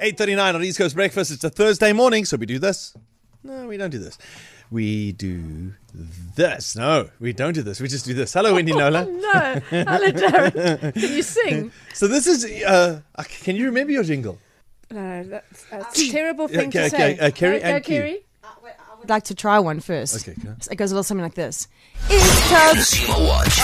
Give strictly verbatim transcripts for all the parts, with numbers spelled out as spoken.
eight thirty-nine on East Coast Breakfast. It's a Thursday morning, so we do this. No, we don't do this. We do this. No, we don't do this. We just do this. Hello, Wendy Nola. No. Hello, Darren. Can you sing? So this is, uh, can you remember your jingle? No, that's, that's a terrible thing okay, to okay, say. uh, Kerry Go, and go, Q. Kerry. I would like to try one first. Okay, go. It goes a little something like this. It's tough. Watch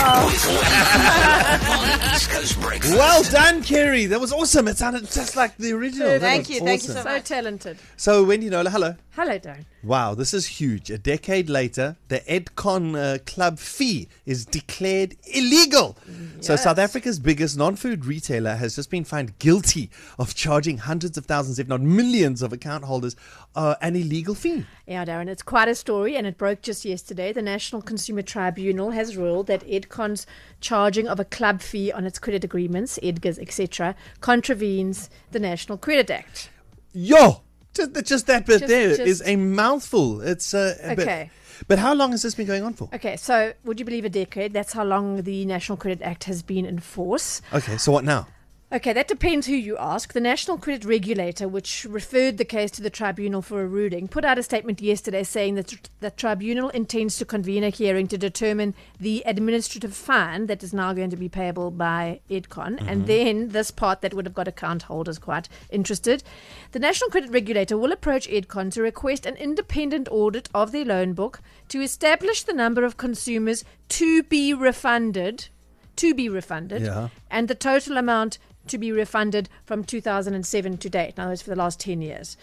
on East Coast Breakfast. Well done, Kerry. That was awesome. It sounded just like the original. That Thank was you, thank you awesome. so So much. talented. So, Wendy Nola, hello. Hello, Darren. Wow, this is huge. A decade later, the Edcon uh, club fee is declared illegal. So South Africa's biggest non-food retailer has just been found guilty of charging hundreds of thousands, if not millions, of account holders uh, an illegal fee. Yeah, Darren, it's quite a story, and it broke just yesterday. The National Consumer Tribunal has ruled that Edcon's charging of a club fee on its credit agreements, Edgars, et cetera, contravenes the National Credit Act. Yo! Just, just that bit Just- there just- is a mouthful. It's uh, a bit- Okay. But how long has this been going on for? Okay, so would you believe a decade? That's how long the National Credit Act has been in force. Okay, so what now? Okay, that depends who you ask. The National Credit Regulator, which referred the case to the tribunal for a ruling, put out a statement yesterday saying that the tribunal intends to convene a hearing to determine the administrative fine that is now going to be payable by Edcon. Mm-hmm. And then this part that would have got account holders quite interested. The National Credit Regulator will approach Edcon to request an independent audit of their loan book to establish the number of consumers to be refunded, to be refunded, Yeah. and the total amount to be refunded from two thousand seven to date. Now, it's for the last ten years.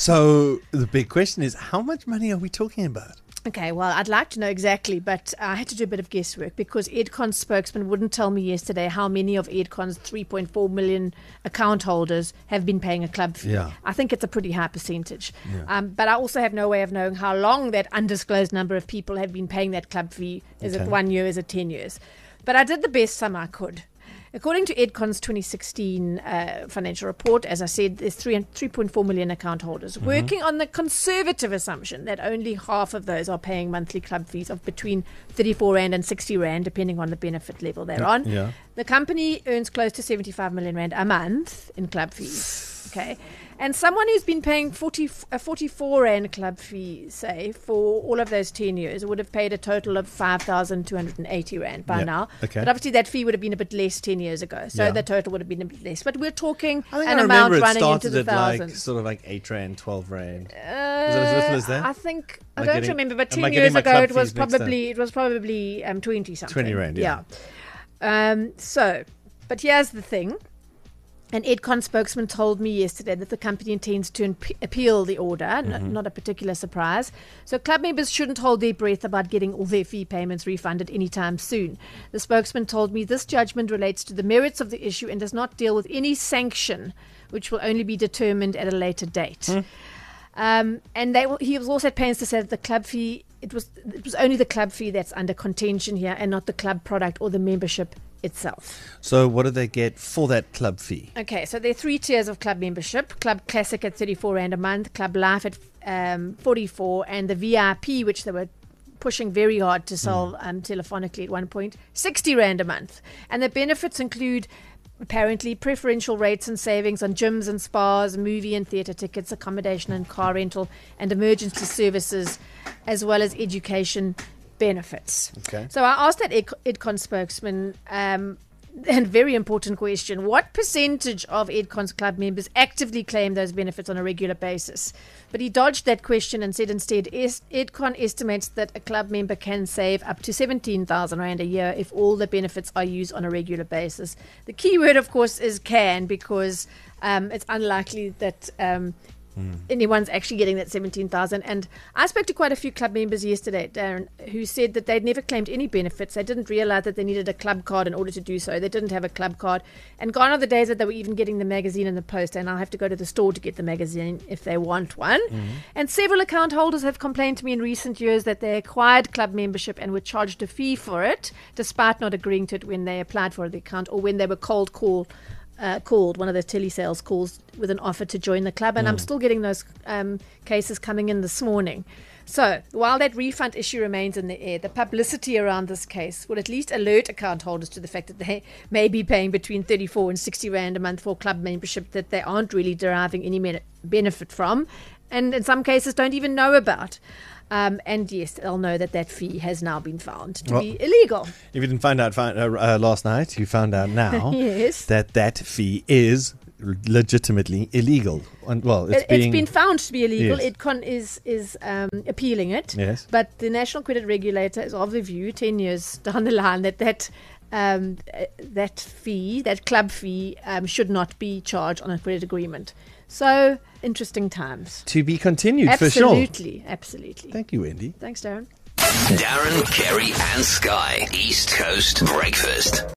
So the big question is, how much money are we talking about? Okay, well, I'd like to know exactly, but I had to do a bit of guesswork because Edcon's spokesman wouldn't tell me yesterday how many of Edcon's three point four million account holders have been paying a club fee. Yeah. I think it's a pretty high percentage. Yeah. Um, but I also have no way of knowing how long that undisclosed number of people have been paying that club fee. Is Okay. it one year? Is it ten years? But I did the best sum I could. According to Edcon's twenty sixteen uh, financial report, as I said, there's three point four million account holders, Mm-hmm. working on the conservative assumption that only half of those are paying monthly club fees of between thirty-four rand and sixty rand, depending on the benefit level they're on. Yeah. The company earns close to seventy-five million rand a month in club fees. Okay. And someone who's been paying forty, a forty-four rand club fee, say, for all of those ten years would have paid a total of five thousand two hundred eighty rand by Yeah, now. okay. But obviously that fee would have been a bit less ten years ago. So Yeah. the total would have been a bit less. But we're talking I think an I amount remember it running into started the at like thousands. sort of like eight rand, twelve rand. Uh, it as little as that? I think I Am I don't getting- remember, but am I ten getting years my ago club it was fees mixed up? probably it was probably um twenty something. twenty rand, yeah. Yeah. Um. So, but here's the thing. An Edcon spokesman told me yesterday that the company intends to imp- appeal the order, n- Mm-hmm. not a particular surprise. So club members shouldn't hold their breath about getting all their fee payments refunded anytime soon. The spokesman told me this judgment relates to the merits of the issue and does not deal with any sanction, which will only be determined at a later date. Hmm. Um, and they will, he was also at pains to say that the club fee, it was it was only the club fee that's under contention here and not the club product or the membership itself. So what do they get for that club fee? Okay, so there are three tiers of club membership. Club Classic at thirty-four rand a month, Club Life at um, forty-four, and the V I P, which they were pushing very hard to sell Mm. um, telephonically at one point, sixty rand a month. And the benefits include apparently preferential rates and savings on gyms and spas, movie and theatre tickets, accommodation and car rental, and emergency services, as well as education benefits. Okay. So I asked that Ed- Edcon spokesman, um, and very important question, what percentage of Edcon's club members actively claim those benefits on a regular basis? But he dodged that question and said instead, es- Edcon estimates that a club member can save up to seventeen thousand rand a year if all the benefits are used on a regular basis. The key word, of course, is can, because um, it's unlikely that um, anyone's actually getting that seventeen thousand. And I spoke to quite a few club members yesterday, Darren, who said that they'd never claimed any benefits. They didn't realize that they needed a club card in order to do so. They didn't have a club card. And gone are the days that they were even getting the magazine in the post, and I'll have to go to the store to get the magazine if they want one. And several account holders have complained to me in recent years that they acquired club membership and were charged a fee for it, despite not agreeing to it when they applied for the account or when they were cold call Uh, called one of those telesales calls with an offer to join the club, and I'm still getting those um, cases coming in this morning. So, while that refund issue remains in the air, the publicity around this case will at least alert account holders to the fact that they may be paying between thirty-four and sixty rand a month for club membership that they aren't really deriving any men- benefit from, and in some cases don't even know about. Um, and yes, they'll know that that fee has now been found to Well, be illegal. If you didn't find out find, uh, uh, last night, you found out now Yes. that that fee is legitimately illegal. And, well, it's It, being... it's been found to be illegal. Yes. Idcon is is um, appealing it. Yes. But the National Credit Regulator is of the view, ten years down the line, that that um, uh, that fee, that club fee, um, should not be charged on a credit agreement. So, interesting times. To be continued, for sure. Absolutely, absolutely. Thank you, Wendy. Thanks, Darren. Darren, Kerry, and Sky. East Coast Breakfast.